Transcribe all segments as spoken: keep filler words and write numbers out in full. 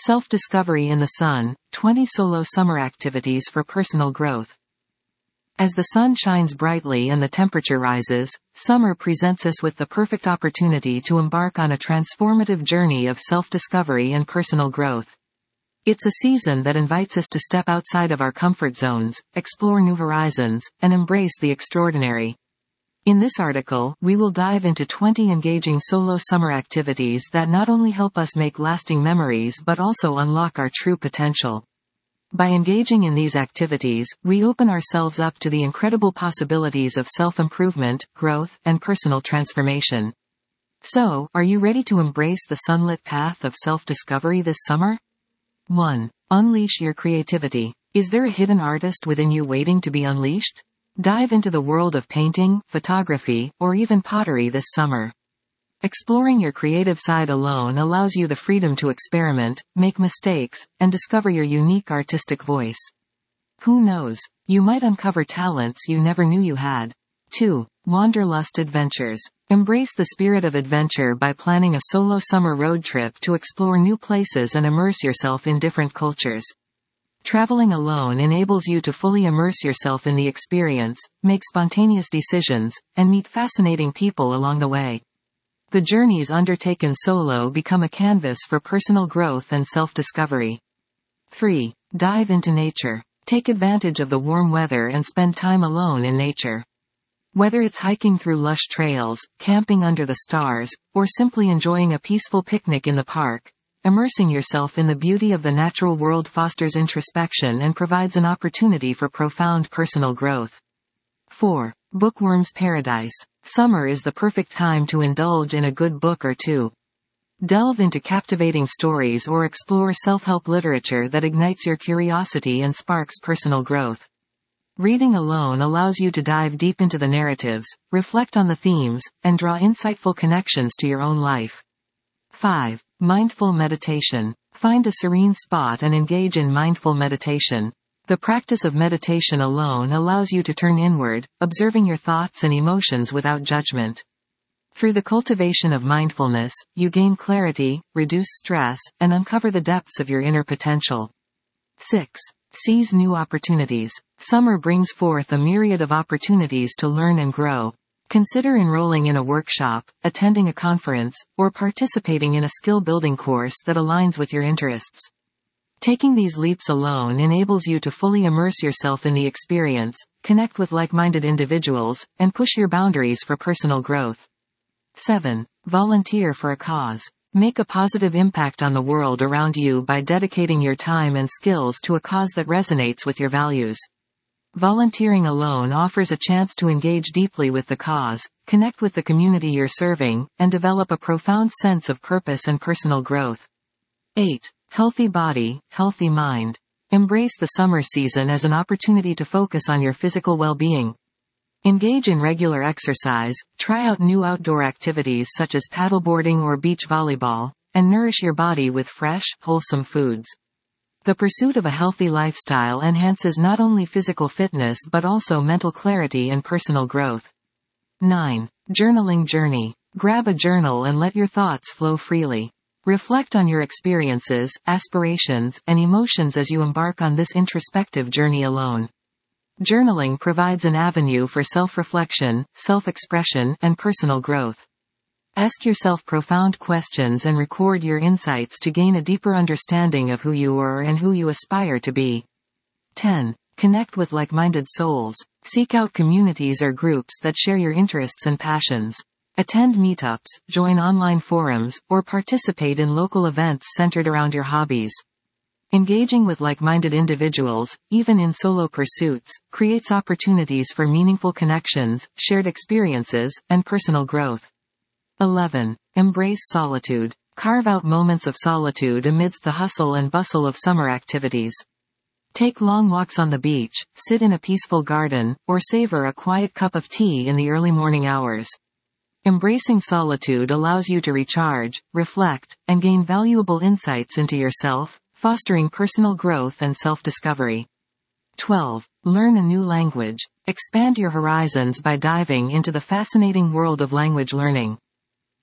Self-discovery in the sun, twenty solo summer activities for personal growth. As the sun shines brightly and the temperature rises, summer presents us with the perfect opportunity to embark on a transformative journey of self-discovery and personal growth. It's a season that invites us to step outside of our comfort zones, explore new horizons, and embrace the extraordinary. In this article, we will dive into twenty engaging solo summer activities that not only help us make lasting memories but also unlock our true potential. By engaging in these activities, we open ourselves up to the incredible possibilities of self-improvement, growth, and personal transformation. So, are you ready to embrace the sunlit path of self-discovery this summer? one. Unleash your creativity. Is there a hidden artist within you waiting to be unleashed? Dive into the world of painting, photography, or even pottery this summer. Exploring your creative side alone allows you the freedom to experiment, make mistakes, and discover your unique artistic voice. Who knows? You might uncover talents you never knew you had. two. Wanderlust adventures. Embrace the spirit of adventure by planning a solo summer road trip to explore new places and immerse yourself in different cultures. Traveling alone enables you to fully immerse yourself in the experience, make spontaneous decisions, and meet fascinating people along the way. The journeys undertaken solo become a canvas for personal growth and self-discovery. three. Dive into nature. Take advantage of the warm weather and spend time alone in nature. Whether it's hiking through lush trails, camping under the stars, or simply enjoying a peaceful picnic in the park, immersing yourself in the beauty of the natural world fosters introspection and provides an opportunity for profound personal growth. four. Bookworm's paradise. Summer is the perfect time to indulge in a good book or two. Delve into captivating stories or explore self-help literature that ignites your curiosity and sparks personal growth. Reading alone allows you to dive deep into the narratives, reflect on the themes, and draw insightful connections to your own life. five. Mindful meditation. Find a serene spot and engage in mindful meditation. The practice of meditation alone allows you to turn inward, observing your thoughts and emotions without judgment. Through the cultivation of mindfulness, you gain clarity, reduce stress, and uncover the depths of your inner potential. six. Seize new opportunities. Summer brings forth a myriad of opportunities to learn and grow. Consider enrolling in a workshop, attending a conference, or participating in a skill-building course that aligns with your interests. Taking these leaps alone enables you to fully immerse yourself in the experience, connect with like-minded individuals, and push your boundaries for personal growth. seven. Volunteer for a cause. Make a positive impact on the world around you by dedicating your time and skills to a cause that resonates with your values. Volunteering alone offers a chance to engage deeply with the cause, connect with the community you're serving, and develop a profound sense of purpose and personal growth. eight. Healthy body, healthy mind. Embrace the summer season as an opportunity to focus on your physical well-being. Engage in regular exercise, try out new outdoor activities such as paddleboarding or beach volleyball, and nourish your body with fresh, wholesome foods. The pursuit of a healthy lifestyle enhances not only physical fitness but also mental clarity and personal growth. nine. Journaling journey. Grab a journal and let your thoughts flow freely. Reflect on your experiences, aspirations, and emotions as you embark on this introspective journey alone. Journaling provides an avenue for self-reflection, self-expression, and personal growth. Ask yourself profound questions and record your insights to gain a deeper understanding of who you are and who you aspire to be. ten. Connect with like-minded souls. Seek out communities or groups that share your interests and passions. Attend meetups, join online forums, or participate in local events centered around your hobbies. Engaging with like-minded individuals, even in solo pursuits, creates opportunities for meaningful connections, shared experiences, and personal growth. eleven. Embrace solitude. Carve out moments of solitude amidst the hustle and bustle of summer activities. Take long walks on the beach, sit in a peaceful garden, or savor a quiet cup of tea in the early morning hours. Embracing solitude allows you to recharge, reflect, and gain valuable insights into yourself, fostering personal growth and self-discovery. twelve. Learn a new language. Expand your horizons by diving into the fascinating world of language learning.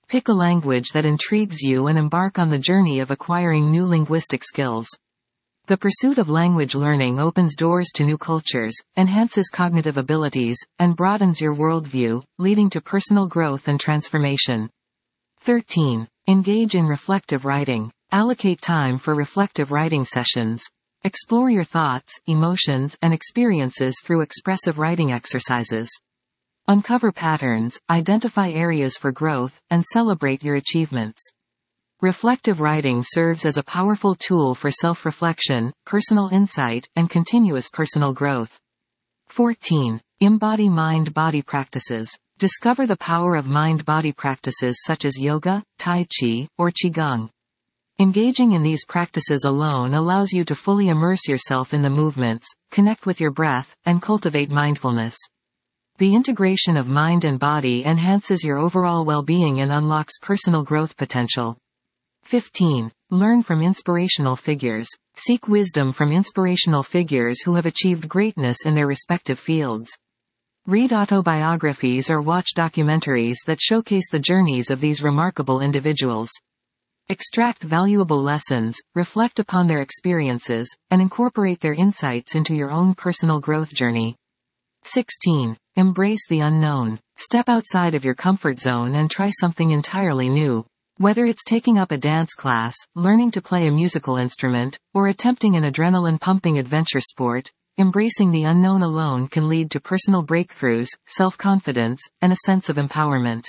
Pick a language that intrigues you and embark on the journey of acquiring new linguistic skills. The pursuit of language learning opens doors to new cultures, enhances cognitive abilities, and broadens your worldview, leading to personal growth and transformation. thirteen. Engage in reflective writing. Allocate time for reflective writing sessions. Explore your thoughts, emotions, and experiences through expressive writing exercises. Uncover patterns, identify areas for growth, and celebrate your achievements. Reflective writing serves as a powerful tool for self-reflection, personal insight, and continuous personal growth. fourteen. Embody mind-body practices. Discover the power of mind-body practices such as yoga, tai chi, or qigong. Engaging in these practices alone allows you to fully immerse yourself in the movements, connect with your breath, and cultivate mindfulness. The integration of mind and body enhances your overall well-being and unlocks personal growth potential. fifteen. Learn from inspirational figures. Seek wisdom from inspirational figures who have achieved greatness in their respective fields. Read autobiographies or watch documentaries that showcase the journeys of these remarkable individuals. Extract valuable lessons, reflect upon their experiences, and incorporate their insights into your own personal growth journey. sixteen. Embrace the unknown. Step outside of your comfort zone and try something entirely new. Whether it's taking up a dance class, learning to play a musical instrument, or attempting an adrenaline-pumping adventure sport, embracing the unknown alone can lead to personal breakthroughs, self-confidence, and a sense of empowerment.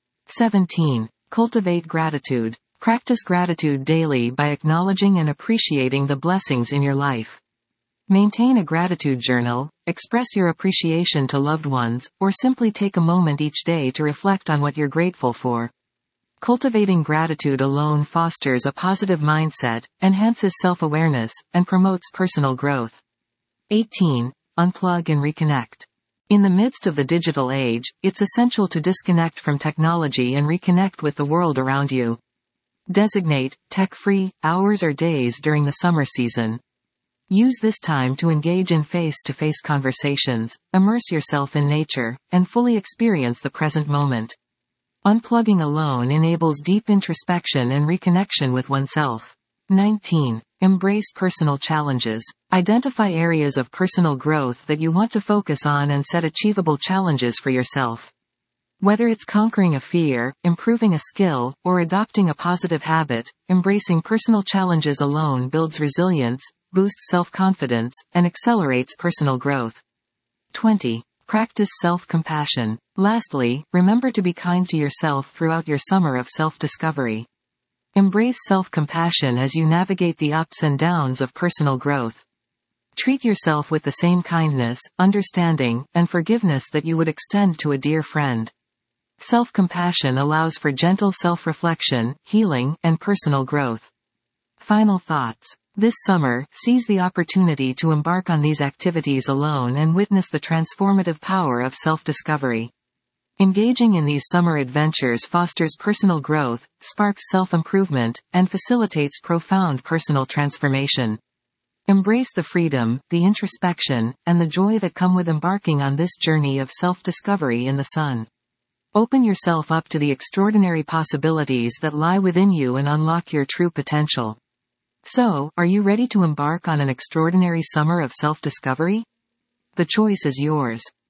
seventeen. Cultivate gratitude. Practice gratitude daily by acknowledging and appreciating the blessings in your life. Maintain a gratitude journal, express your appreciation to loved ones, or simply take a moment each day to reflect on what you're grateful for. Cultivating gratitude alone fosters a positive mindset, enhances self-awareness, and promotes personal growth. eighteen. Unplug and reconnect. In the midst of the digital age, it's essential to disconnect from technology and reconnect with the world around you. Designate tech-free hours or days during the summer season. Use this time to engage in face-to-face conversations, immerse yourself in nature, and fully experience the present moment. Unplugging alone enables deep introspection and reconnection with oneself. nineteen. Embrace personal challenges. Identify areas of personal growth that you want to focus on and set achievable challenges for yourself. Whether it's conquering a fear, improving a skill, or adopting a positive habit, embracing personal challenges alone builds resilience, boosts self-confidence, and accelerates personal growth. twenty. Practice self-compassion. Lastly, remember to be kind to yourself throughout your summer of self-discovery. Embrace self-compassion as you navigate the ups and downs of personal growth. Treat yourself with the same kindness, understanding, and forgiveness that you would extend to a dear friend. Self-compassion allows for gentle self-reflection, healing, and personal growth. Final thoughts. This summer, seize the opportunity to embark on these activities alone and witness the transformative power of self-discovery. Engaging in these summer adventures fosters personal growth, sparks self-improvement, and facilitates profound personal transformation. Embrace the freedom, the introspection, and the joy that come with embarking on this journey of self-discovery in the sun. Open yourself up to the extraordinary possibilities that lie within you and unlock your true potential. So, are you ready to embark on an extraordinary summer of self-discovery? The choice is yours.